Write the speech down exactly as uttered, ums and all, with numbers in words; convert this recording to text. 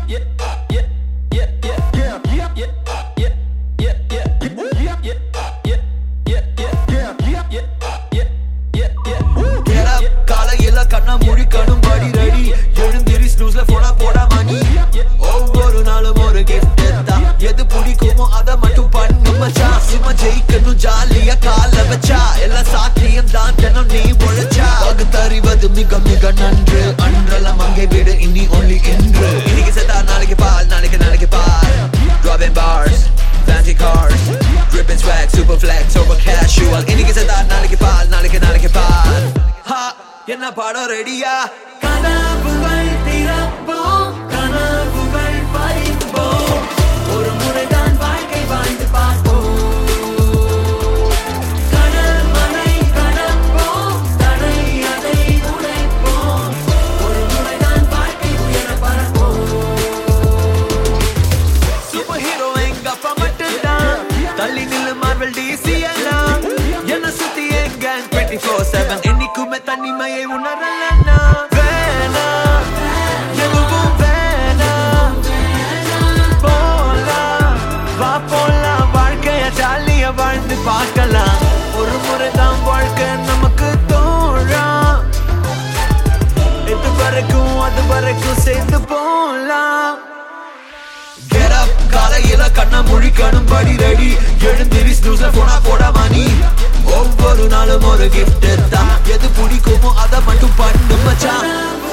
காலையில கண்ணா முழிக்கணும் படி ரெடி எழுந்திரி ஸ்னூஸ்ல போனா போடா மணி ஒவ்வொரு நாளும் ஒரு கிஃப்ட் தான் எது பிடிக்குமோ அதை மட்டும் பண்ணு மச்சான் சும்மா ஜெயிக்கணும் ஜாலியா கால வச்சா எல்லாம் சாத்தியம் தான் தினம் நீ உழைச்சா பகுத்தறிவது மிக மிக நன்று அன்றெல்லாம் அங்கே விடு இனி ஒன்லி என்று இன்னைக்கு செத்தா நாளைக்கு பால் நாளைக்கு நாளைக்கு பால் dropping bars fancy cars dripping swag super flex over casual இன்னைக்கு செத்தா நாளைக்கு பால் நாளைக்கு நாளைக்கு பால் ha என்ன பாடம் ரெடியா கனவுகள் திறப்போம் கனவுகள் பறிப்போம் ஒரு முறைதான் வாழ்க்கை வாழ்ந்து பார்ப்போம் கடல் மலை கடப்போம் தடை அதை உடைப்போம் ஒரு முறைதான் வாழ்க்கை உயர பறப்போம் சூப்பர் ஹீரோ எங்க அப்பா மட்டும்தான் தள்ளி நில்லு மார்வல் டிசி எல்லாம் என்ன சுத்தி எங்க டுவெண்ட்டி ஃபோர் செவன் என்னைக்குமே தனிமையை உணரலன்னா வேணா எதுவும் வேணா போலாம் வா போலாம் வாழ்க்கைய ஜாலியா வாழ்ந்து பார்க்கலாம் ஒரு முறைதான் வாழ்க்கை நமக்கு தோழா இது வரைக்கும் அது வரைக்கும் சேர்ந்து போலாம் Get up காலையில கண்ணா முழிக்கணும் படி ரெடி எழுந்திரி ஸ்னூஸ்ல போனா போடா மணி ஒவ்வொரு நாளும் ஒரு கிஃப்ட் தான் எது பிடிக்குமோ அதை மட்டும் பண்ணு மச்சான்